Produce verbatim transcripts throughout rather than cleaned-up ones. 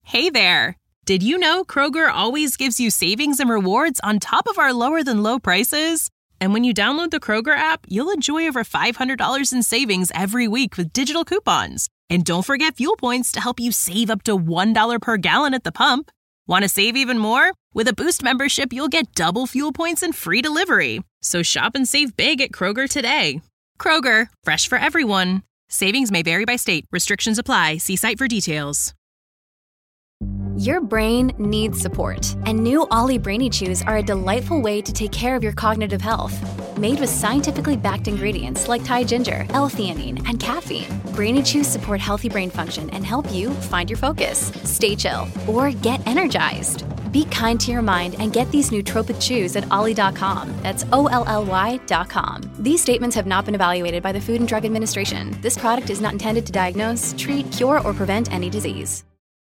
Hey there! Did you know Kroger always gives you savings and rewards on top of our lower-than-low prices? And when you download the Kroger app, you'll enjoy over five hundred dollars in savings every week with digital coupons. And don't forget fuel points to help you save up to one dollar per gallon at the pump. Want to save even more? With a Boost membership, you'll get double fuel points and free delivery. So shop and save big at Kroger today. Kroger, fresh for everyone. Savings may vary by state. Restrictions apply. See site for details. Your brain needs support, and new Ollie Brainy Chews are a delightful way to take care of your cognitive health. Made with scientifically backed ingredients like Thai ginger, L-theanine, and caffeine, Brainy Chews support healthy brain function and help you find your focus, stay chill, or get energized. Be kind to your mind and get these nootropic chews at ollie dot com. That's O L L Y dot com. These statements have not been evaluated by the Food and Drug Administration. This product is not intended to diagnose, treat, cure, or prevent any disease.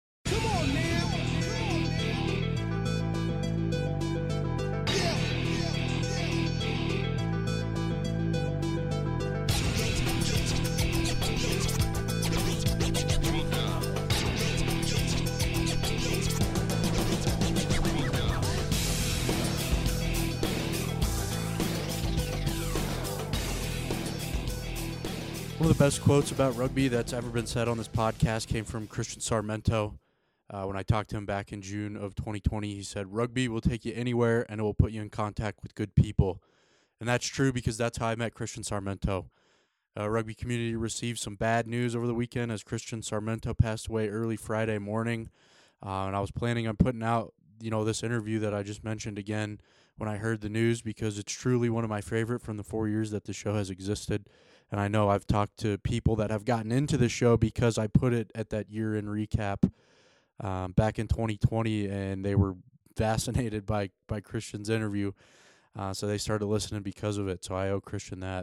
One of the best quotes about rugby that's ever been said on this podcast came from Christian Sarmento. Uh, when I talked to him back in June of twenty twenty, he said, "Rugby will take you anywhere and it will put you in contact with good people." And that's true because that's how I met Christian Sarmento. Uh, rugby community received some bad news over the weekend as Christian Sarmento passed away early Friday morning. Uh, and I was planning on putting out, you know, this interview that I just mentioned again when I heard the news because it's truly one of my favorite from the four years that the show has existed. And I know I've talked to people that have gotten into the show because I put it at that year-in recap um, back in twenty twenty, and they were fascinated by, by Christian's interview. Uh, so they started listening because of it. So I owe Christian that.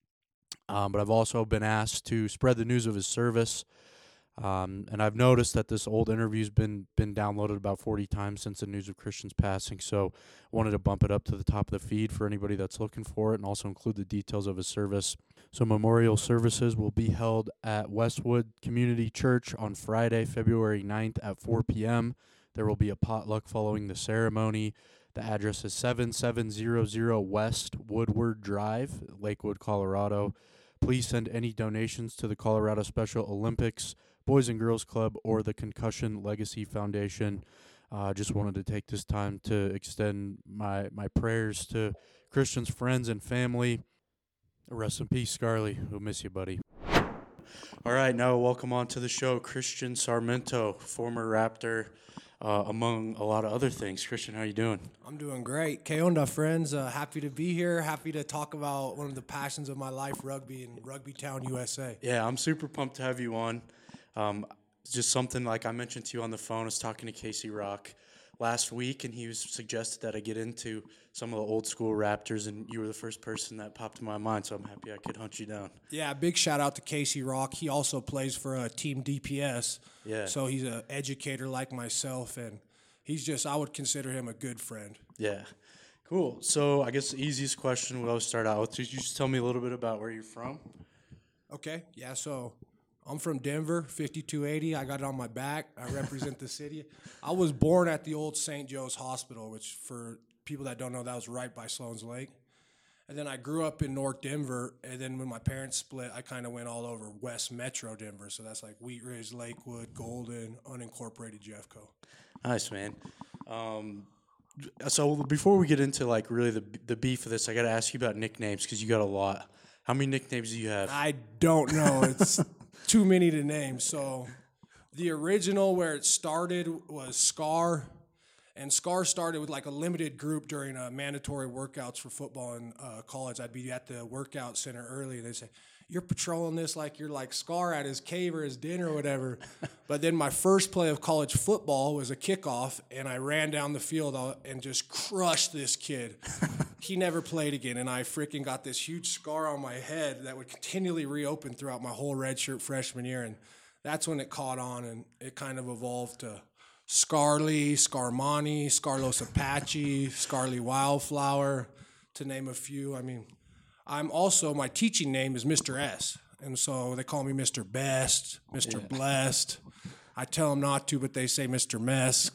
Um, but I've also been asked to spread the news of his service. Um, and I've noticed that this old interview's been been downloaded about forty times since the news of Christian's passing, so I wanted to bump it up to the top of the feed for anybody that's looking for it and also include the details of his service. So memorial services will be held at Westwood Community Church on Friday, February ninth at four p.m. There will be a potluck following the ceremony. The address is seven seven zero zero West Woodward Drive, Lakewood, Colorado. Please send any donations to the Colorado Special Olympics, Boys and Girls Club, or the Concussion Legacy Foundation. I uh, just wanted to take this time to extend my, my prayers to Christian's friends and family. Rest in peace, Scarley. We'll miss you, buddy. All right, now welcome on to the show, Christian Sarmento, former Raptor, uh, among a lot of other things. Christian, how you doing? I'm doing great. ¿Qué onda, friends? Uh, happy to be here. Happy to talk about one of the passions of my life, rugby in Rugby Town, U S A. Yeah, I'm super pumped to have you on. Um, just something like I mentioned to you on the phone. I was talking to Casey Rock last week, and he was suggested that I get into some of the old school Raptors, and you were the first person that popped in my mind, so I'm happy I could hunt you down. Yeah, big shout out to Casey Rock. He also plays for uh, Team D P S, yeah. So he's an educator like myself, and he's just, I would consider him a good friend. Yeah, cool. So I guess the easiest question we'll always start out with, could you just tell me a little bit about where you're from? Okay, yeah, so I'm from Denver, fifty-two eighty. I got it on my back. I represent the city. I was born at the old Saint Joe's Hospital, which for people that don't know, that was right by Sloan's Lake. And then I grew up in North Denver, and then when my parents split, I kind of went all over West Metro Denver. So that's like Wheat Ridge, Lakewood, Golden, unincorporated Jeffco. Nice, man. Um, so before we get into like really the the beef of this, I got to ask you about nicknames because you got a lot. How many nicknames do you have? I don't know. It's too many to name. So the original where it started was Scar. And Scar started with like a limited group during uh, mandatory workouts for football in uh, college. I'd be at the workout center early, and they'd say, "You're patrolling this like you're like Scar at his cave or his dinner or whatever." But then my first play of college football was a kickoff, and I ran down the field and just crushed this kid. He never played again, and I freaking got this huge scar on my head that would continually reopen throughout my whole redshirt freshman year. And that's when it caught on, and it kind of evolved to Scarly, Scarmani, Scarlos Apache, Scarly Wildflower, to name a few. I mean, I'm also, my teaching name is Mister S, and so they call me Mister Best, Mister Yeah. Blessed. I tell them not to, but they say Mister Mess.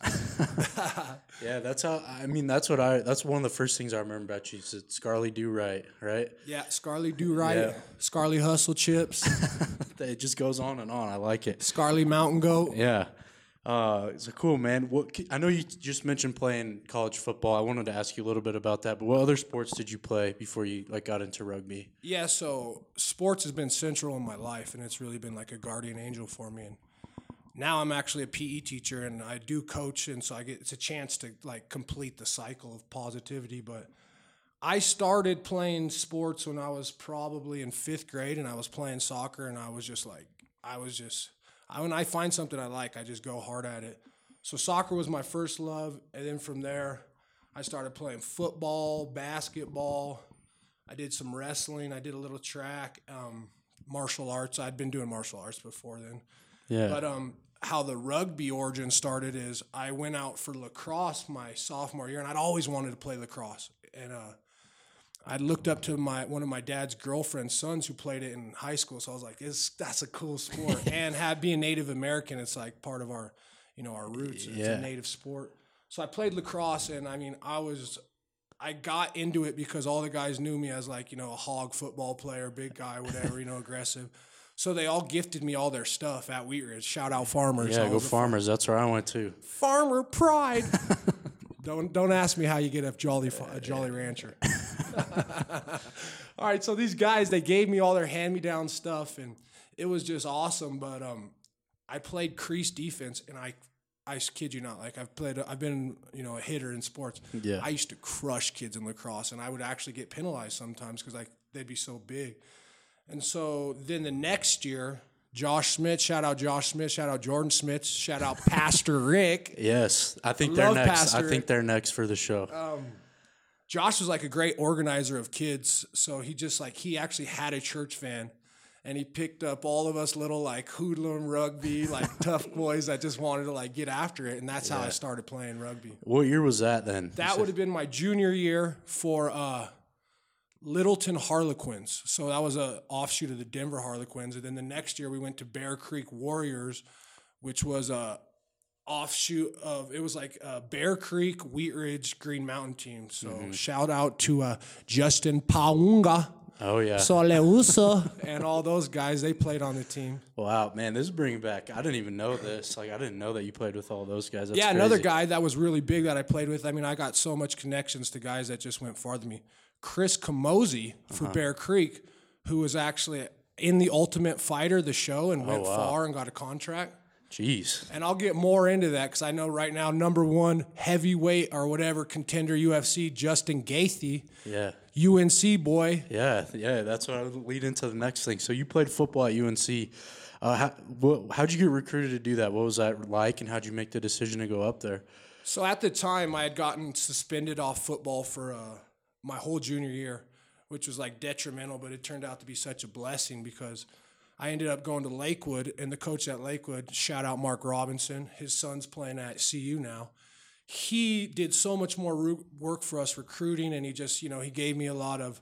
Yeah, that's how. I mean, that's what I. That's one of the first things I remember about you. Is Scarly Do Right, right? Yeah, Scarly Do Right. Yeah. Scarly Hustle Chips. It just goes on and on. I like it. Scarly Mountain Goat. Yeah. Uh, it's a cool, man. What I know you just mentioned playing college football. I wanted to ask you a little bit about that. But what other sports did you play before you like got into rugby? Yeah, so sports has been central in my life, and it's really been like a guardian angel for me. And now I'm actually a P E teacher, and I do coach, and so I get it's a chance to like complete the cycle of positivity. But I started playing sports when I was probably in fifth grade, and I was playing soccer, and I was just like, I was just. I, when I find something I like, I just go hard at it. So soccer was my first love, and then from there, I started playing football, basketball. I did some wrestling. I did a little track, um, martial arts. I'd been doing martial arts before then. Yeah. But um, how the rugby origin started is I went out for lacrosse my sophomore year, and I'd always wanted to play lacrosse. And uh, I looked up to my one of my dad's girlfriend's sons who played it in high school, so I was like, it's, that's a cool sport. And had being Native American, it's like part of our, you know, our roots. It's Yeah. a native sport. So I played lacrosse, and I mean, I was, I got into it because all the guys knew me as like, you know, a hog football player, big guy, whatever, you know, aggressive. So they all gifted me all their stuff at Wheat Ridge. Shout out Farmers. Yeah, I go was a Farmers. That's where I went to. Farmer pride. Don't don't ask me how you get a Jolly a Jolly Rancher. All right, so these guys, they gave me all their hand-me-down stuff, and it was just awesome. But um, I played crease defense, and I, I kid you not, like I've played, I've been, you know, a hitter in sports. Yeah. I used to crush kids in lacrosse, and I would actually get penalized sometimes because like they'd be so big. And so then the next year, Josh Smith, shout out Josh Smith, shout out Jordan Smith, shout out Pastor Rick. Yes, I think I they're love next. Pastor I Rick. think they're next for the show. Josh was like a great organizer of kids. So he just like, he actually had a church van, and he picked up all of us little like hoodlum rugby, like tough boys that just wanted to like get after it. And that's how I started playing rugby. What year was that then? That would have been my junior year for uh, Littleton Harlequins. So that was a offshoot of the Denver Harlequins. And then the next year we went to Bear Creek Warriors, which was a offshoot of, it was like uh, Bear Creek, Wheat Ridge, Green Mountain team. So Mm-hmm. shout out to uh, Justin Paunga, Oh yeah. Soleusa, and all those guys. They played on the team. Wow, man, this is bringing back. I didn't even know this. Like, I didn't know that you played with all those guys. That's yeah, crazy. another guy that was really big that I played with. I mean, I got so much connections to guys that just went farther than me. Chris Camozzi for Uh-huh. Bear Creek, who was actually in the Ultimate Fighter, the show, and went Oh, wow. far and got a contract. Jeez. And I'll get more into that because I know right now number one heavyweight or whatever contender U F C, Justin Gaethje, Yeah. U N C boy. Yeah, yeah, that's what I would lead into the next thing. So you played football at U N C. Uh, how, what, how'd you get recruited to do that? What was that like, and how'd you make the decision to go up there? So at the time, I had gotten suspended off football for uh, my whole junior year, which was like detrimental, but it turned out to be such a blessing because I ended up going to Lakewood, and the coach at Lakewood, shout out Mark Robinson, his son's playing at C U now. He did so much more ru- work for us recruiting, and he just, you know, he gave me a lot of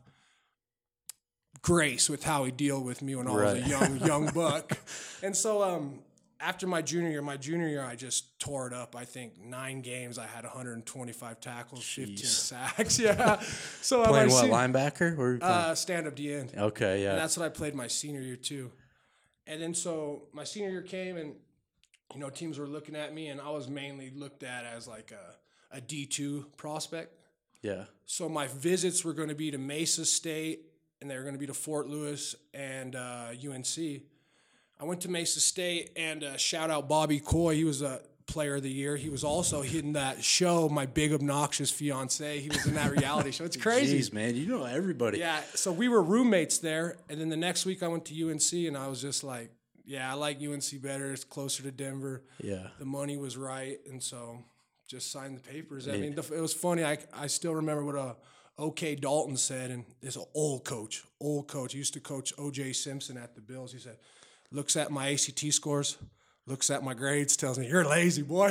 grace with how he dealt with me when I was Right. a young, young buck. And so um, after my junior year, my junior year, I just tore it up. I think nine games, I had one hundred twenty-five tackles, fifteen sacks. Yeah. So uh, Playing my what, sen- linebacker? Or were you playing? uh, stand-up D end. okay, yeah. And that's what I played my senior year too. And then so my senior year came, and you know, teams were looking at me, and I was mainly looked at as like a, a D two prospect. yeah. So my visits were going to be to Mesa State, and they were going to be to Fort Lewis and uh, U N C. I went to Mesa State, and uh, shout out Bobby Coy. He was a player of the year. He was also in that show, My Big Obnoxious Fiance. He was in that reality show. It's crazy. Jeez, man, you know everybody. Yeah, so we were roommates there, and then the next week I went to U N C, and I was just like, yeah, I like U N C better. It's closer to Denver. Yeah. The money was right, and so just signed the papers. I mean, the, it was funny. I, I still remember what uh, O K Dalton said, and this an old coach, old coach. He used to coach O J Simpson at the Bills. He said, looks at my A C T scores, looks at my grades, tells me, you're lazy, boy.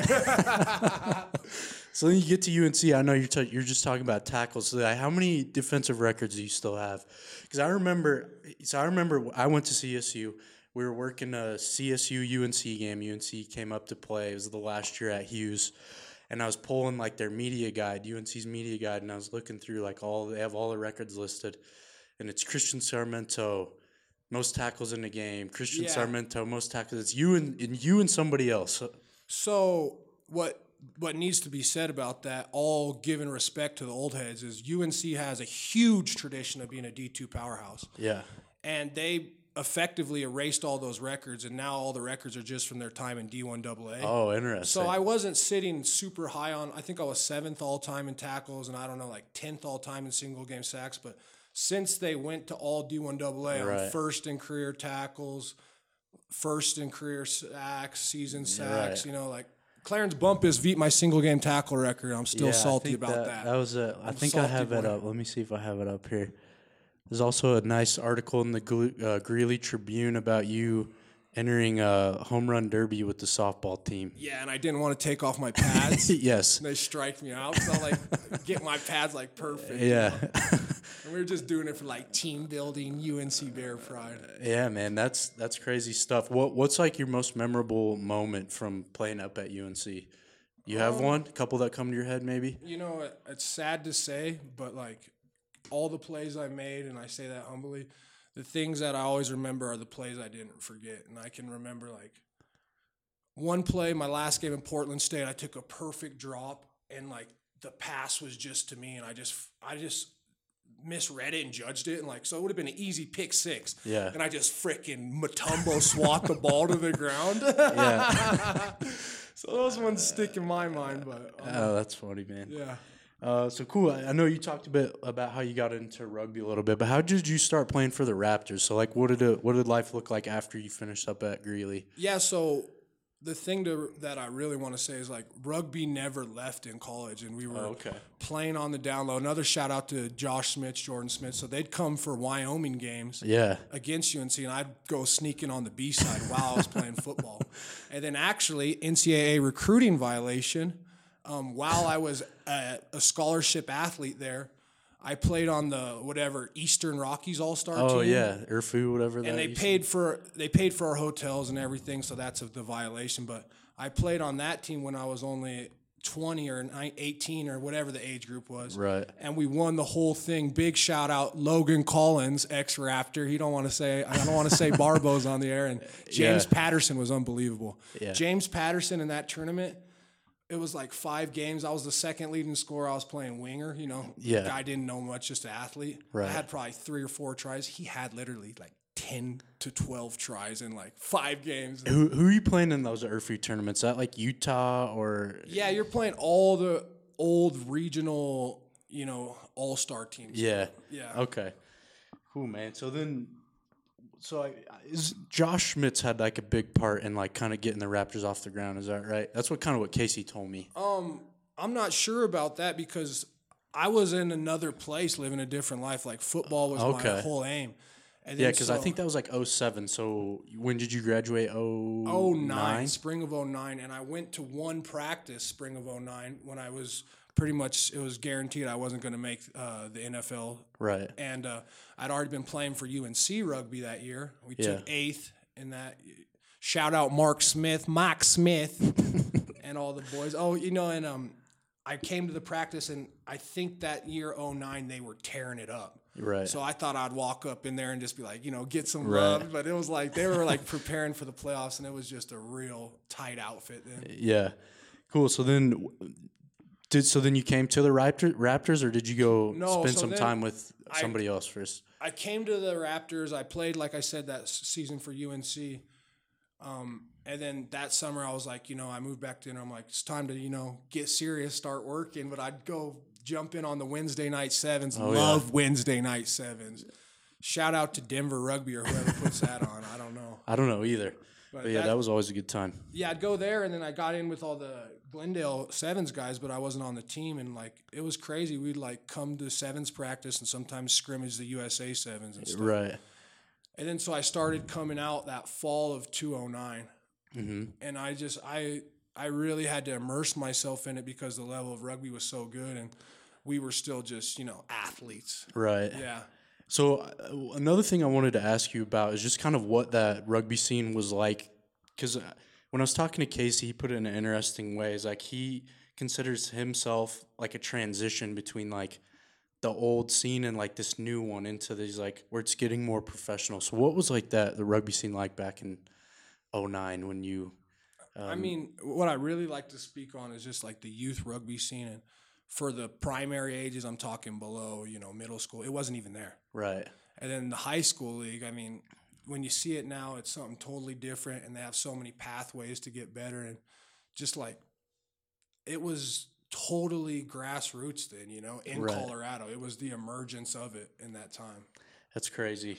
So then you get to U N C. I know you're t- you're just talking about tackles. So like, how many defensive records do you still have? Because I remember, so I remember I went to C S U. we were working a C S U U N C game. U N C came up to play. It was the last year at Hughes. And I was pulling like their media guide, U N C's media guide, and I was looking through like all, they have all the records listed. And it's Christian Sarmento, most tackles in the game. Christian Yeah. Sarmento, most tackles. It's you and, and you and somebody else. So what what needs to be said about that, all given respect to the old heads, is U N C has a huge tradition of being a D two powerhouse. Yeah. And they effectively erased all those records, and now all the records are just from their time in D one double A. Oh, interesting. So I wasn't sitting super high on, I think I was seventh all-time in tackles, and I don't know, like tenth all-time in single-game sacks, but since they went to all D one double A, Right. I'm first in career tackles, first in career sacks, season sacks, Right. you know, like Clarence Bumpus beat my single-game tackle record. I'm still Yeah, I salty think about that. that. That was a. I I'm think I salty have it boy. up. Let me see if I have it up here. There's also a nice article in the Glu- uh, Greeley Tribune about you entering a home run derby with the softball team. Yeah, and I didn't want to take off my pads. Yes. And they striked me out, so I like get my pads like perfect. Yeah. And we were just doing it for like team building, U N C Bear pride. Yeah, man. That's that's crazy stuff. What what's like your most memorable moment from playing up at U N C? You have Um, one? A couple that come to your head, maybe? You know, it, it's sad to say, but like all the plays I made, and I say that humbly, the things that I always remember are the plays I didn't forget. And I can remember like one play, my last game in Portland State, I took a perfect drop, and like the pass was just to me, and I just I just misread it and judged it, and like so it would have been an easy pick six. Yeah. And I just freaking Matumbo swat the ball to the ground. Yeah. So those ones stick in my mind, but um, Oh, that's funny, man. yeah. Uh, so cool. I I know you talked a bit about how you got into rugby a little bit, but how did you start playing for the Raptors? So, like, what did it, what did life look like after you finished up at Greeley? Yeah, so the thing to, that I really want to say is like rugby never left in college, and we were Oh, okay. playing on the down low. Another shout out to Josh Smith, Jordan Smith. So they'd come for Wyoming games Yeah. against U N C, and I'd go sneaking on the B side while I was playing football. And then actually N C double A recruiting violation. Um, while I was a, a scholarship athlete there, I played on the whatever Eastern Rockies All Star team. Oh yeah, Urfu, whatever. that And they used to- paid for they paid for our hotels and everything, so that's a, the violation. But I played on that team when I was only twenty or eighteen or whatever the age group was. Right. And we won the whole thing. Big shout out Logan Collins, ex Raptor. He don't want to say I don't want to say Barbo's on the air. And James Yeah. Patterson was unbelievable. Yeah. James Patterson in that tournament. It was like five games. I was the second leading scorer. I was playing winger. You know, Yeah. guy didn't know much, just an athlete. Right. I had probably three or four tries. He had literally like ten to twelve tries in like five games. Who who are you playing in those Urfu tournaments? Is that like Utah or? Yeah, you're playing all the old regional, you know, all star teams. Yeah. Yeah. Okay. Cool, man. So then, so I, is Josh Schmitz had like a big part in like kind of getting the Raptors off the ground. Is that right? That's what kind of what Casey told me. Um, I'm not sure about that because I was in another place, living a different life. Like football was Okay. my whole aim. And Yeah, then because I so- think that was like oh seven. So when did you graduate? Oh oh nine, spring of oh nine, and I went to one practice spring of oh nine when I was pretty much, it was guaranteed I wasn't going to make uh, the N F L. Right. And uh, I'd already been playing for U N C rugby that year. We Yeah. took eighth in that. Shout out Mark Smith, Mike Smith, and all the boys. Oh, you know, and um, I came to the practice, and I think that year oh nine they were tearing it up. Right. So I thought I'd walk up in there and just be like, you know, get some Right. love. But it was like they were like preparing for the playoffs, and it was just a real tight outfit then. Yeah. Cool. So then, did so then you came to the Raptor, Raptors, or did you go No, spend so some then time with I- somebody else first? I came to the Raptors. I played, like I said, that s- season for U N C. Um, and then that summer, I was like, you know, I moved back to Denver. I'm like, it's time to, you know, get serious, start working. But I'd go jump in on the Wednesday night sevens. Oh, Love Wednesday night sevens. Shout out to Denver Rugby or whoever puts that on. I don't know. I don't know either. But, yeah, that- that was always a good time. Yeah, I'd go there, and then I got in with all the Glendale Sevens guys, but I wasn't on the team, and like it was crazy. We'd like come to Sevens practice and sometimes scrimmage the U S A Sevens and stuff. Right. And then so I started coming out that fall of two oh nine, Mm-hmm. and I just I I really had to immerse myself in it because the level of rugby was so good, and we were still just you know athletes. Right. Yeah. So uh, another thing I wanted to ask you about is just kind of what that rugby scene was like, because when I was talking to Casey, he put it in an interesting way. Is like he considers himself like a transition between like the old scene and like this new one into these like where it's getting more professional. So what was like that the rugby scene like back in oh nine when you? Um, I mean, what I really like to speak on is just like the youth rugby scene, and for the primary ages, I'm talking below, you know, middle school. It wasn't even there. right. And then the high school league, I mean, when you see it now, it's something totally different, and they have so many pathways to get better. And just like, it was totally grassroots then, you know, in Right. Colorado. It was the emergence of it in that time. That's crazy.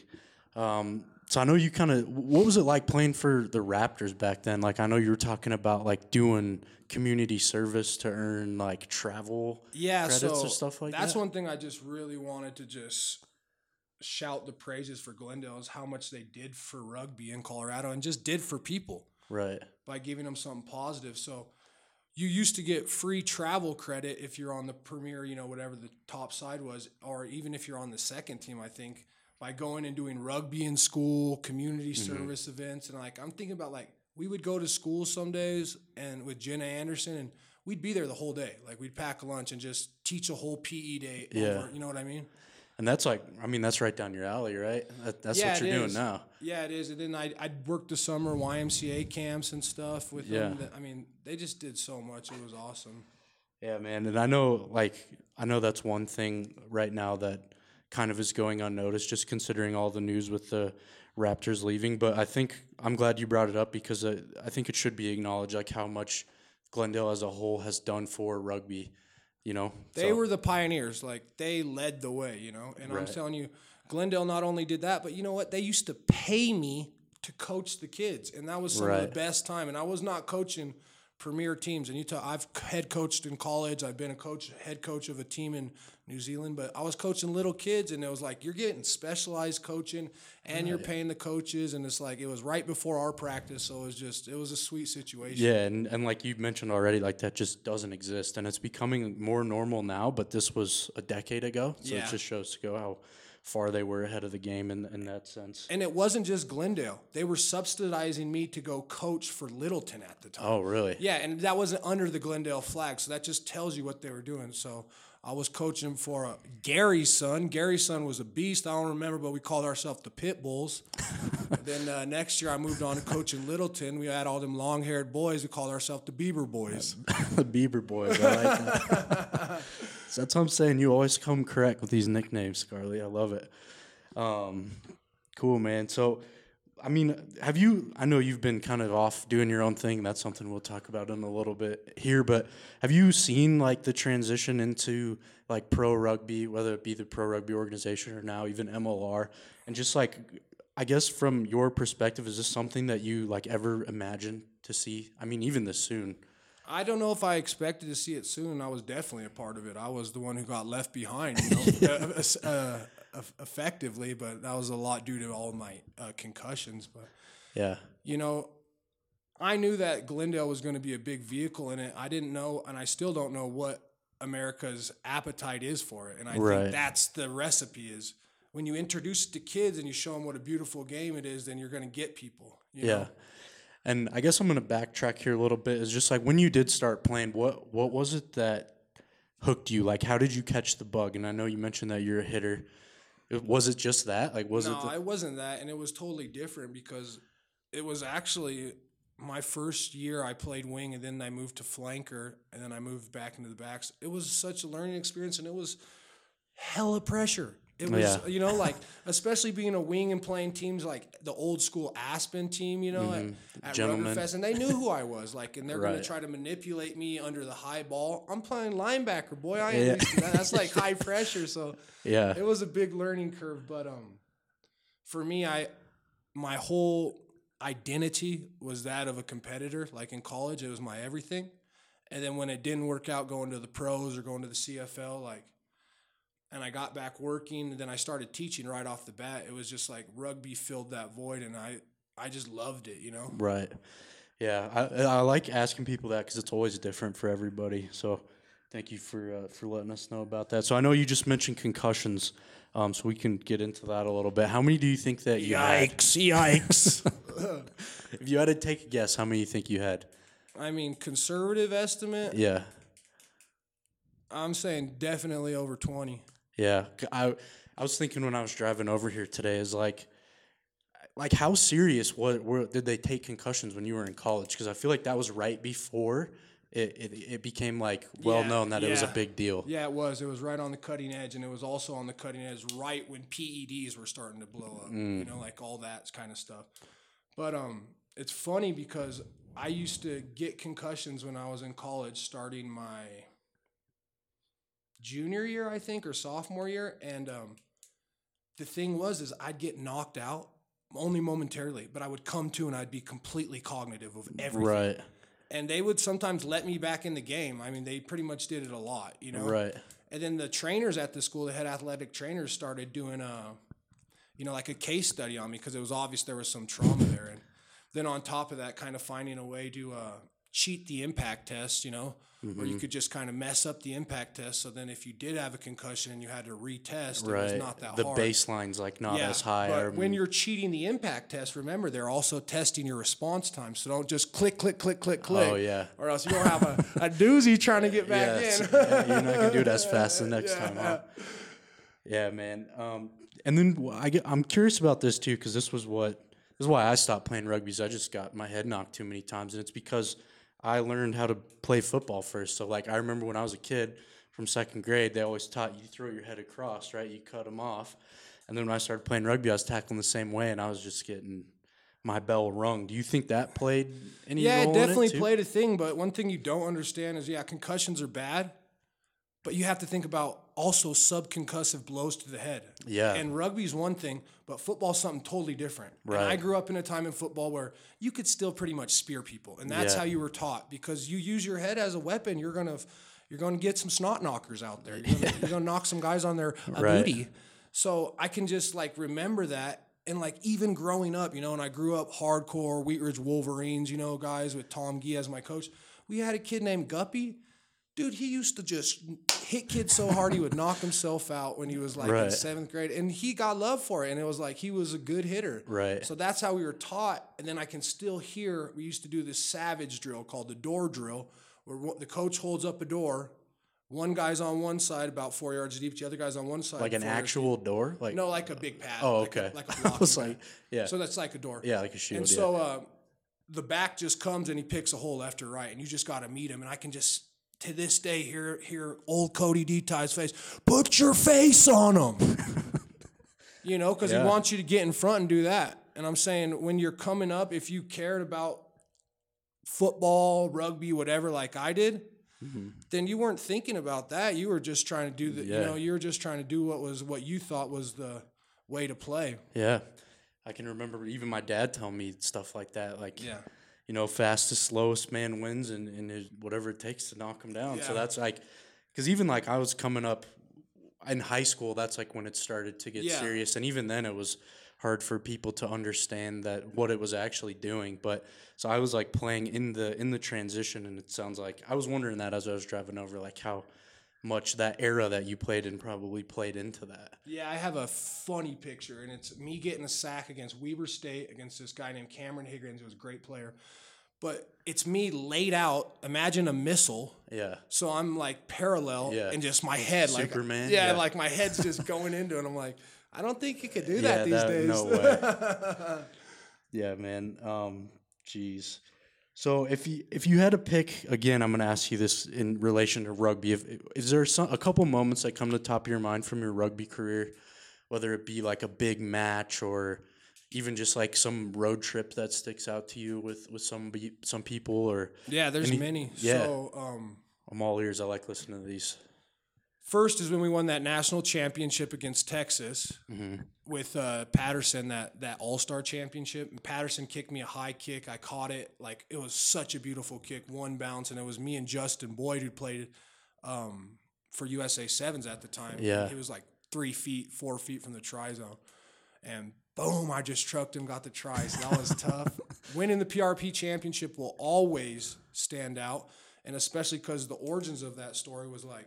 Um, so I know you kind of, what was it like playing for the Raptors back then? Like, I know you were talking about like doing community service to earn like travel Yeah, credits so or stuff like that's that. one thing I just really wanted to just shout the praises for Glendale is how much they did for rugby in Colorado and just did for people Right. by giving them something positive. So you used to get free travel credit if you're on the premier, you know, whatever the top side was, or even if you're on the second team, I think, by going and doing rugby in school, community Mm-hmm. service events. And like, I'm thinking about like, we would go to school some days and with Jenna Anderson, and we'd be there the whole day. Like we'd pack a lunch and just teach a whole P E day. Yeah. Over, you know what I mean? And that's like, I mean, that's right down your alley, right? That, that's Yeah, what you're it doing is. now. Yeah, it is. And then I I'd work the summer Y M C A camps and stuff with them. Yeah. That, I mean, they just did so much. It was awesome. Yeah, man. And I know, like, I know that's one thing right now that kind of is going unnoticed, just considering all the news with the Raptors leaving. But I think I'm glad you brought it up because I, I think it should be acknowledged, like, how much Glendale as a whole has done for rugby, you know? They So- were the pioneers. Like they led the way, you know. And I'm Right. telling you, Glendale not only did that, but you know what? They used to pay me to coach the kids, and that was some of Right. the best time. And I was not coaching premier teams. And you tell, I've head coached in college. I've been a coach, head coach of a team in New Zealand, but I was coaching little kids, and it was like you're getting specialized coaching, and you're paying the coaches, and it's like it was right before our practice, so it was just it was a sweet situation. Yeah, and, and like you mentioned already, like that just doesn't exist, and it's becoming more normal now. But this was a decade ago, so Yeah. it just shows to go how far they were ahead of the game in in that sense. And it wasn't just Glendale; they were subsidizing me to go coach for Littleton at the time. Oh, really? Yeah, and that wasn't under the Glendale flag, so that just tells you what they were doing. So I was coaching for uh, Gary's son. Gary's son was a beast. I don't remember, but we called ourselves the Pit Bulls. Then uh, next year I moved on to coaching Littleton. We had all them long-haired boys. We called ourselves the Bieber Boys. The Bieber Boys. I like that. So that's what I'm saying. You always come correct with these nicknames, Scarlett. I love it. Um, cool, man. So, I mean, have you, I know you've been kind of off doing your own thing. That's something we'll talk about in a little bit here, but have you seen like the transition into like pro rugby, whether it be the pro rugby organization or now even M L R, and just like, I guess from your perspective, is this something that you like ever imagined to see? I mean, even this soon. I don't know if I expected to see it soon. I was definitely a part of it. I was the one who got left behind, you know, uh, uh, uh, effectively, but that was a lot due to all of my uh, concussions. But Yeah. you know, I knew that Glendale was going to be a big vehicle in it. I didn't know, and I still don't know what America's appetite is for it. And I Right. think that's the recipe is when you introduce it to kids and you show them what a beautiful game it is, then you're going to get people. You Yeah. know? And I guess I'm going to backtrack here a little bit. Is just like when you did start playing, what what was it that hooked you? Like, how did you catch the bug? And I know you mentioned that you're a hitter. It- Was it just that? Like, was no, it? The, it wasn't that, and it was totally different because it was actually my first year I played wing, and then I moved to flanker, and then I moved back into the backs. It was such a learning experience, and it was hella pressure. It was, Yeah. you know, like, especially being a wing and playing teams like the old school Aspen team, you know, at, at Gentlemen. Ruggerfest, and they knew who I was, like, and they're going Right. to try to manipulate me under the high ball. I'm playing linebacker, boy. I ain't Yeah. used to that. That's like high pressure, so yeah. it was a big learning curve. But um, for me, I my whole identity was that of a competitor. Like in college, it was my everything, and then when it didn't work out, going to the pros or going to the C F L, like. And I got back working, and then I started teaching right off the bat. It was just like rugby filled that void, and I, I just loved it, you know? Right. Yeah. I I like asking people that because it's always different for everybody. So Thank you for uh, for letting us know about that. So I know you just mentioned concussions, um, so we can get into that a little bit. How many do you think that you had? Yikes, yikes. If you had to take a guess, how many do you think you had? I mean, conservative estimate, Yeah. I'm saying definitely over twenty. Yeah. C- I I was thinking when I was driving over here today is like, like how serious what were did they take concussions when you were in college? Because I feel like that was right before it it, it became like well Yeah, known that it was a yeah. big deal. Yeah, it was. It was right on the cutting edge, and it was also on the cutting edge right when P E Ds were starting to blow up. You know, like all that kind of stuff. But um, it's funny because I used to get concussions when I was in college, starting my junior year, I think, or sophomore year. And um, the thing was, is I'd get knocked out only momentarily, but I would come to and I'd be completely cognitive of everything. Right. And they would sometimes let me back in the game. I mean, they pretty much did it a lot, you know? Right. And then the trainers at the school, the head athletic trainers, started doing a, you know, like a case study on me because it was obvious there was some trauma there. And then on top of that, kind of finding a way to uh, cheat the impact test, you know, Mm-hmm. where you could just kind of mess up the impact test. So then if you did have a concussion and you had to retest, Right. it was not that the hard. baseline's like not Yeah, as high. but I when remember- you're cheating the impact test, remember they're also testing your response time. So don't just click, click, click, click, click. Oh, yeah. Or else you're gonna have a, a doozy trying to get back yeah, in. it's- yeah, you're not gonna do it as fast the next Yeah. time, huh? Yeah, man. Um, and then wh- I get, I'm curious about this too because this was what this is why I stopped playing rugby. Is I just got my head knocked too many times, and it's because I learned how to play football first. So like I remember when I was a kid from second grade, they always taught you throw your head across, right? You cut them off, and then when I started playing rugby, I was tackling the same way, and I was just getting my bell rung. Do you think that played any Yeah, role it definitely in it too? played a thing. But one thing you don't understand is, yeah, concussions are bad, but you have to think about also subconcussive blows to the head. Yeah. And rugby's one thing, but football's something totally different. Right. And I grew up in a time in football where you could still pretty much spear people, and that's Yeah. how you were taught because you use your head as a weapon. You're gonna you're gonna get some snot knockers out there. You're gonna, you're gonna knock some guys on their uh, Right. booty. So I can just like remember that. And like even growing up, you know, and I grew up hardcore Wheat Ridge Wolverines, you know, guys with Tom Gee as my coach. We had a kid named Guppy. Dude, he used to just hit kids so hard he would knock himself out when he was like in Right. seventh grade. And he got love for it. And it was like he was a good hitter. Right. So that's how we were taught. And then I can still hear, we used to do this savage drill called the door drill, where one- the coach holds up a door. One guy's on one side, about four yards deep. The other guy's on one side. Like an four yards actual door? Like deep. No, like a big pad. Oh, like a- okay. Like a, I blocking was pad. like, yeah. So that's like a door. Yeah, like a shield. And yeah. so uh, the back just comes and he picks a hole left or right, and you just got to meet him. And I can just, to this day, hear hear old Cody D-Ty's face, put your face on him. You know, because Yeah. he wants you to get in front and do that. And I'm saying when you're coming up, if you cared about football, rugby, whatever, like I did, Mm-hmm. then you weren't thinking about that. You were just trying to do the, Yeah. you know, you were just trying to do what was what you thought was the way to play. Yeah. I can remember even my dad telling me stuff like that. Like, Yeah. you know, fastest, slowest man wins and, and his, whatever it takes to knock him down. So Yeah. that's like, because even like I was coming up in high school, that's like when it started to get Yeah. serious. And even then it was hard for people to understand that what it was actually doing. But so I was like playing in the in the transition, and it sounds like I was wondering that as I was driving over, like how much that era that you played in probably played into that. Yeah, I have a funny picture, and it's me getting a sack against Weber State against this guy named Cameron Higgins, who was a great player. But it's me laid out. Imagine a missile. Yeah. So I'm like parallel, Yeah. and just my head, like Superman? Yeah, Yeah. like my head's just going into it. I'm like, I don't think you could do Yeah, that these that- days. no way. Yeah, man. Um, jeez. So if you if you had to pick again, I'm going to ask you this in relation to rugby. If, is there some, a couple moments that come to the top of your mind from your rugby career, whether it be like a big match or even just like some road trip that sticks out to you with with some be- some people or Yeah, there's Any- many. yeah. So um, I'm all ears. I like listening to these. first is when we won that national championship against Texas with uh, Patterson, that that All Star championship. And Patterson kicked me a high kick. I caught it. Like it was such a beautiful kick, one bounce, and it was me and Justin Boyd who played um, for U S A Sevens at the time. Yeah. He was like three feet, four feet from the try zone, and boom, I just trucked him, got the try. So that was tough. Winning the P R P championship will always stand out. And especially because the origins of that story was like,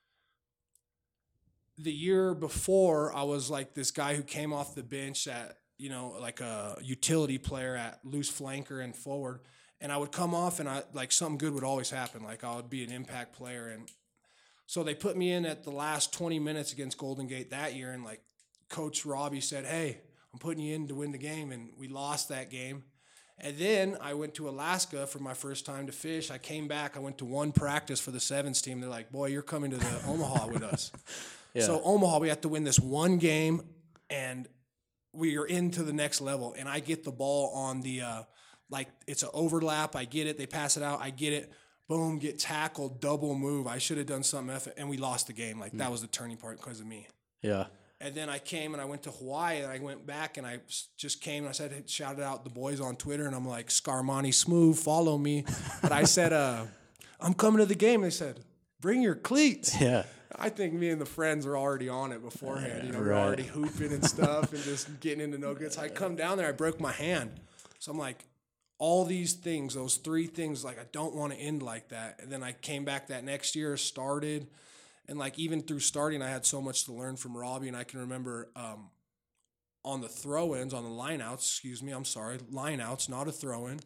the year before, I was like this guy who came off the bench at, you know, like a utility player at loose flanker and forward. And I would come off and I like something good would always happen. Like I would be an impact player. And so they put me in at the last twenty minutes against Golden Gate that year. And like Coach Robbie said, hey, I'm putting you in to win the game. And we lost that game. And then I went to Alaska for my first time to fish. I came back. I went to one practice for the sevens team. They're like, boy, you're coming to the Omaha with us. Yeah. So Omaha, we have to win this one game, and we are into the next level. And I get the ball on the, uh, like, it's an overlap. I get it. They pass it out. I get it. Boom, get tackled, double move. I should have done something, and we lost the game. Like, mm. that was the turning point because of me. Yeah. And then I came and I went to Hawaii, and I went back, and I just came, and I said, shouted out the boys on Twitter, and I'm like, Scarmani Smooth, follow me. But I said, uh, I'm coming to the game. They said, bring your cleats. Yeah. I think me and the friends were already on it beforehand. You know, right. we're already hooping and stuff and just getting into no good. So I come down there, I broke my hand. So I'm like, all these things, those three things, like I don't want to end like that. And then I came back that next year, started, and like even through starting, I had so much to learn from Robbie. And I can remember um, on the throw-ins, on the line-outs, excuse me, I'm sorry, line-outs, not a throw-in.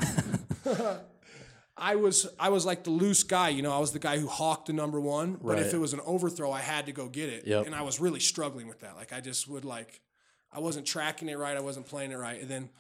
I was I was like the loose guy, you know. I was the guy who hawked the number one, but right. if it was an overthrow, I had to go get it, yep. and I was really struggling with that. Like I just would like, I wasn't tracking it right, I wasn't playing it right, and then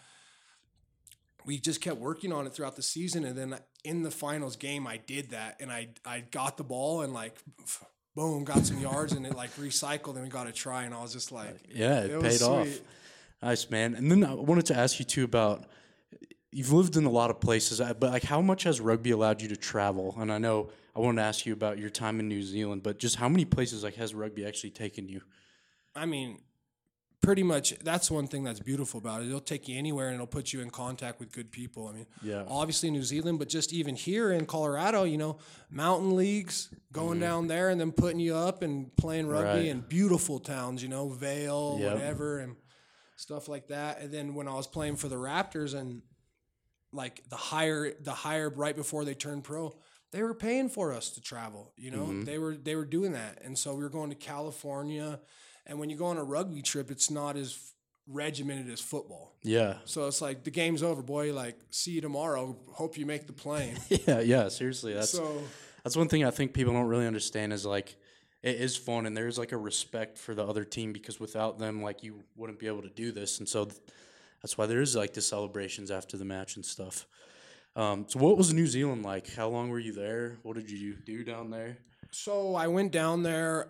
we just kept working on it throughout the season, and then in the finals game, I did that, and I I got the ball and like, boom, got some yards, and it like recycled, and we got a try, and I was just like, yeah, it, it paid off. Nice, man. And then I wanted to ask you too about. You've lived in a lot of places, but like how much has rugby allowed you to travel? And I know I wanted to ask you about your time in New Zealand, but just how many places like has rugby actually taken you? I mean, pretty much that's one thing that's beautiful about it. It'll take you anywhere and it'll put you in contact with good people. I mean, yeah. obviously New Zealand, but just even here in Colorado, you know, mountain leagues, going mm-hmm. down there and then putting you up and playing rugby right. in beautiful towns, you know, Vail, yep. whatever, and stuff like that. And then when I was playing for the Raptors and like the higher, the higher right before they turned pro, they were paying for us to travel. You know, mm-hmm. they were they were doing that, and so we were going to California. And when you go on a rugby trip, it's not as regimented as football. Yeah. So it's like the game's over, boy. Like, see you tomorrow. Hope you make the plane. yeah, yeah. Seriously, that's so, that's one thing I think people don't really understand is like it is fun and there's like a respect for the other team because without them, like you wouldn't be able to do this, and so. Th- That's why there is like the celebrations after the match and stuff. Um, so what was New Zealand like? How long were you there? What did you do down there? So I went down there,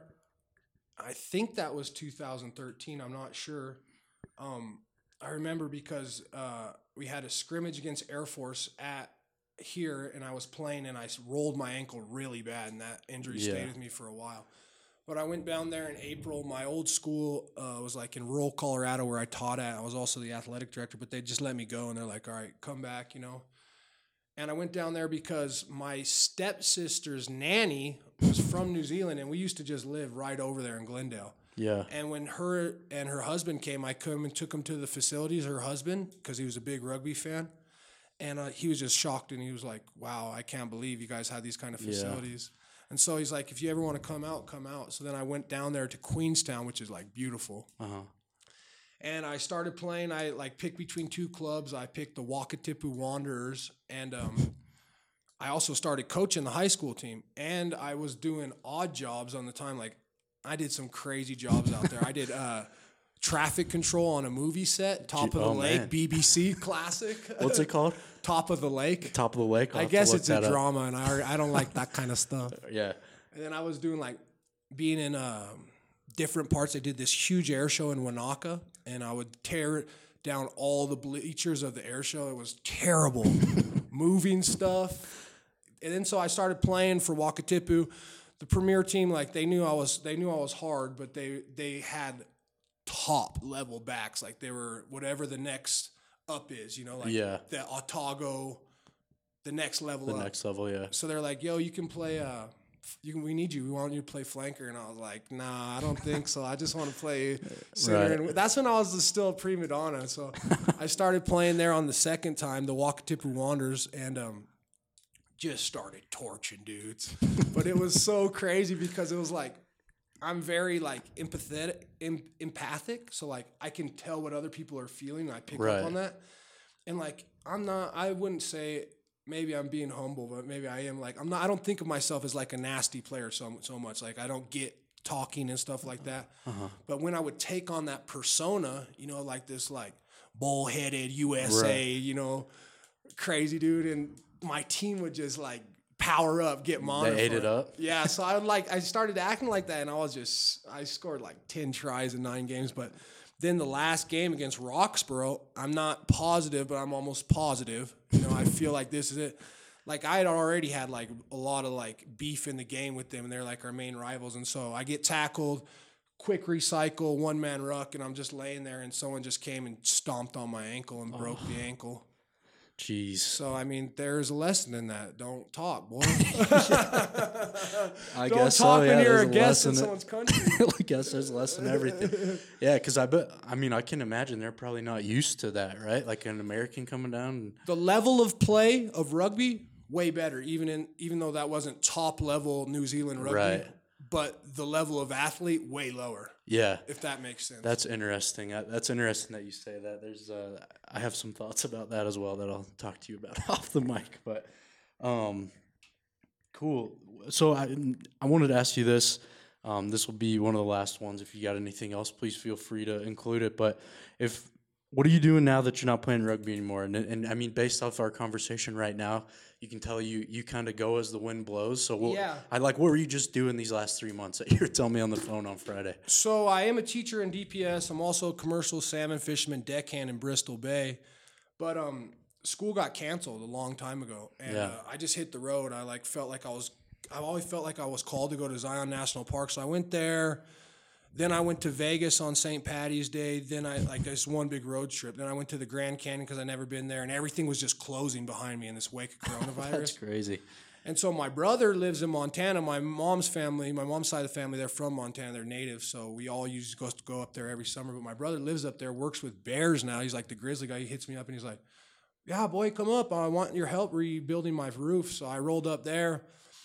I think that was two thousand thirteen. I'm not sure. Um, I remember because uh, we had a scrimmage against Air Force at here, and I was playing, and I rolled my ankle really bad, and that injury yeah. stayed with me for a while. But I went down there in April. My old school uh, was like in rural Colorado where I taught at. I was also the athletic director, but they just let me go. And they're like, all right, come back, you know. And I went down there because my stepsister's nanny was from New Zealand, and we used to just live right over there in Glendale. Yeah. And when her and her husband came, I come and took him to the facilities, her husband, because he was a big rugby fan. And uh, he was just shocked, and he was like, wow, I can't believe you guys had these kind of facilities. Yeah. And so he's like, if you ever want to come out, come out. So then I went down there to Queenstown, which is like beautiful. Uh-huh. And I started playing. I like picked between two clubs. I picked the Wakatipu Wanderers. And um, I also started coaching the high school team. And I was doing odd jobs on the time. Like I did some crazy jobs out there. I did uh, traffic control on a movie set, Top of the oh, Lake, man. B B C classic. What's it called? Top of the Lake. Top of the Lake. I'll I guess it's a drama, up. and I I don't like that kind of stuff. Yeah. And then I was doing like being in um, different parts. I did this huge air show in Wanaka, and I would tear down all the bleachers of the air show. It was terrible, moving stuff. And then so I started playing for Wakatipu. The premier team, like they knew I was they knew I was hard, but they they had top level backs. Like they were whatever the next up is, you know, like yeah. the Otago, the next level the up. next level, yeah. So they're like, yo, you can play, uh, you can, we need you. We want you to play flanker. And I was like, nah, I don't think so. I just want to play center. Right. And that's when I was still a prima donna. So I started playing there on the second time, the Wakatipu Wanderers. And um, just started torching dudes. But it was so crazy because it was like, I'm very like empathetic, em- empathic. So like I can tell what other people are feeling. I pick Right. up on that. And like, I'm not, I wouldn't say, maybe I'm being humble, but maybe I am like, I'm not, I don't think of myself as like a nasty player so, so much. Like I don't get talking and stuff like that. Uh-huh. But when I would take on that persona, you know, like this like bullheaded U S A, right. you know, crazy dude. And my team would just like power up, get monitor. They ate it up. Yeah. So I would like, I started acting like that and I was just, I scored like ten tries in nine games, but then the last game against Roxborough, I'm not positive, but I'm almost positive. You know, I feel like this is it. Like I had already had like a lot of like beef in the game with them, and they're like our main rivals. And so I get tackled, quick recycle, one man ruck, and I'm just laying there, and someone just came and stomped on my ankle and oh. broke the ankle. Jeez. So, I mean, there's a lesson in that. Don't talk, boy. I Don't guess talk so, yeah, when you're a a guest in lesson someone's country. I guess there's a lesson in everything. Yeah, because I bet, I mean, I can imagine they're probably not used to that, right? Like an American coming down. And the level of play of rugby, way better, even in even though that wasn't top level New Zealand rugby. Right. But the level of athlete, way lower. Yeah. If that makes sense. That's interesting. That's interesting that you say that. There's, uh, I have some thoughts about that as well that I'll talk to you about off the mic. But, um, cool. So I, I wanted to ask you this. Um, this will be one of the last ones. If you got anything else, please feel free to include it. But if, what are you doing now that you're not playing rugby anymore? And, and I mean, based off our conversation right now, you can tell you you kind of go as the wind blows. So what, yeah. I like, what were you just doing these last three months that you were telling me on the phone on Friday? So I am a teacher in D P S. I'm also a commercial salmon fisherman deckhand in Bristol Bay. But um, school got canceled a long time ago. And yeah. uh, I just hit the road. I like felt like I was, I've always felt like I was called to go to Zion National Park. So I went there. Then I went to Vegas on Saint Patty's Day. Then I, like, this one big road trip. Then I went to the Grand Canyon because I'd never been there, and everything was just closing behind me in this wake of coronavirus. That's crazy. And so my brother lives in Montana. My mom's family, my mom's side of the family, they're from Montana. They're natives, so we all used to go, go up there every summer. But my brother lives up there, works with bears now. He's like the grizzly guy. He hits me up, and he's like, yeah, boy, come up. I want your help rebuilding my roof. So I rolled up there,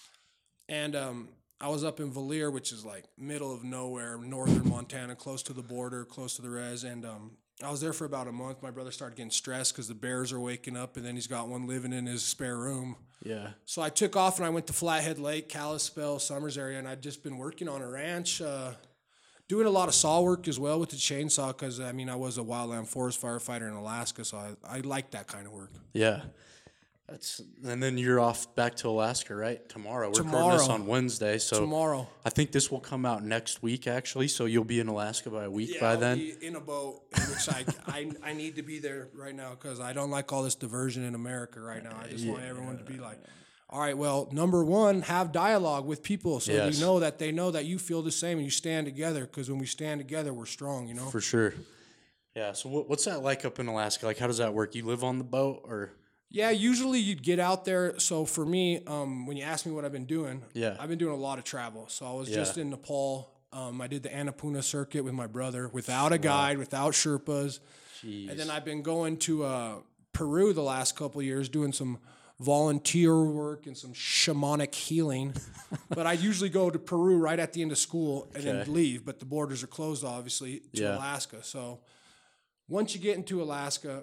and um, I was up in Valier, which is like middle of nowhere, northern Montana, close to the border, close to the res. And um, I was there for about a month. My brother started getting stressed because the bears are waking up, and then he's got one living in his spare room. Yeah. So I took off, and I went to Flathead Lake, Kalispell, Summers area, and I'd just been working on a ranch, uh, doing a lot of saw work as well with the chainsaw because, I mean, I was a wildland forest firefighter in Alaska, so I, I like that kind of work. Yeah. That's and then you're off back to Alaska, right? Tomorrow. We're Tomorrow. recording this on Wednesday, so Tomorrow. I think this will come out next week, actually. So you'll be in Alaska by a week yeah, by I'll then. Be in a boat, which I, I I need to be there right now because I don't like all this diversion in America right now. I just yeah. want everyone to be like, all right, well, number one, have dialogue with people so yes. you know that they know that you feel the same and you stand together because when we stand together, we're strong, you know? For sure. Yeah. So what, what's that like up in Alaska? Like, how does that work? You live on the boat or? Yeah, usually you'd get out there. So for me, um, when you ask me what I've been doing, yeah. I've been doing a lot of travel. So I was yeah. just in Nepal. Um, I did the Annapurna circuit with my brother without a guide, wow. without Sherpas. Jeez. And then I've been going to uh, Peru the last couple of years doing some volunteer work and some shamanic healing. But I usually go to Peru right at the end of school and okay. then leave. But the borders are closed, obviously, to yeah. Alaska. So once you get into Alaska,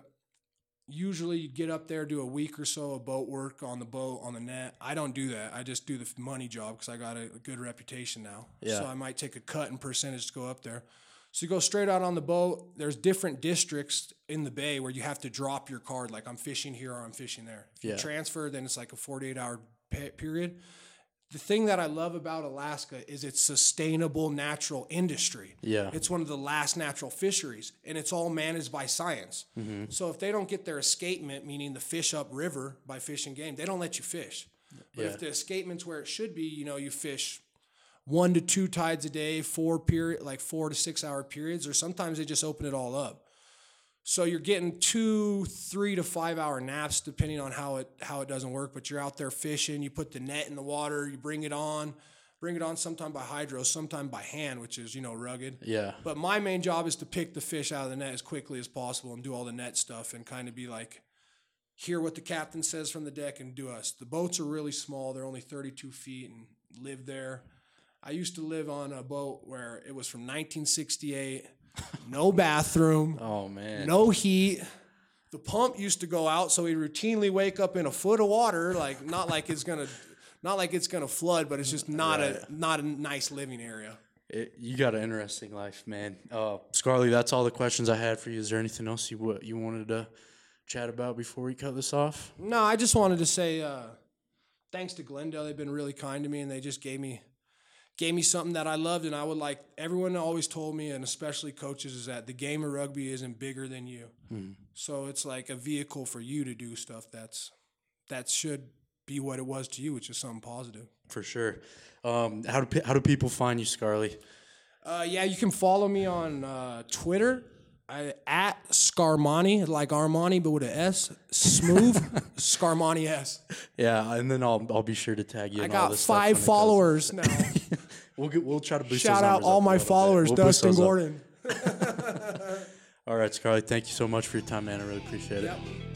usually you get up there, do a week or so of boat work on the boat, on the net. I don't do that. I just do the money job because I got a, a good reputation now. Yeah. So I might take a cut in percentage to go up there. So you go straight out on the boat. There's different districts in the bay where you have to drop your card, like I'm fishing here or I'm fishing there. If yeah. you transfer, then it's like a forty-eight hour period. The thing that I love about Alaska is its sustainable natural industry. Yeah. It's one of the last natural fisheries, and it's all managed by science. Mm-hmm. So if they don't get their escapement, meaning the fish upriver by Fish and Game, they don't let you fish. But yeah. if the escapement's where it should be, you know, you fish one to two tides a day, four period, like four to six hour periods, or sometimes they just open it all up. So you're getting two, three to five hour naps, depending on how it how it doesn't work. But you're out there fishing. You put the net in the water. You bring it on, bring it on. Sometime by hydro, sometime by hand, which is you know rugged. Yeah. But my main job is to pick the fish out of the net as quickly as possible and do all the net stuff and kind of be like hear what the captain says from the deck and do us. The boats are really small. They're only thirty-two feet and live there. I used to live on a boat where it was from nineteen sixty-eight, no bathroom, oh man, no heat. The pump used to go out, so we routinely wake up in a foot of water, like not like it's gonna, not like it's gonna flood, but it's just not right. a not a nice living area. It, you got an interesting life, man. Uh, Scarley, that's all the questions I had for you. Is there anything else you what you wanted to chat about before we cut this off? No, I just wanted to say uh, thanks to Glendale. They've been really kind to me, and they just gave me gave me something that I loved, and I would like. Everyone always told me, and especially coaches, is that the game of rugby isn't bigger than you. Hmm. So it's like a vehicle for you to do stuff that's that should be what it was to you, which is something positive. For sure. Um, how do how do people find you, Scarley? Uh, yeah, you can follow me on uh, Twitter I, at Scarmani, like Armani, but with an S. Smooth Scarmani S. Yeah, and then I'll I'll be sure to tag you. I in got all this five followers now. we'll get, we'll try to boost shout out all my followers, we'll Dustin Gordon. All right, Scarley, thank you so much for your time, man. I really appreciate it. Yep.